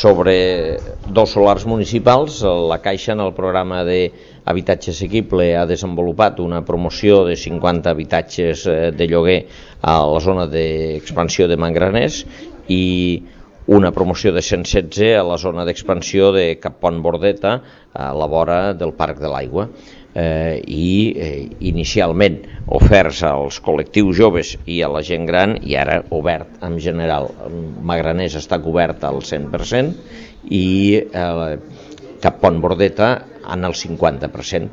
Sobre dos solars municipals, la Caixa, en el programa d'habitatge assequible, ha desenvolupat una promoció de 50 habitatges de lloguer a la zona d'expansió de Manganès i una promoció de 116 a la zona d'expansió de Cap Pont Bordeta, a la vora del Parc de l'Aigua. Inicialment oferts als col·lectius joves i a la gent gran, i ara obert en general. Manganès està cobert al 100% i Cap Pont Bordeta en el 50%.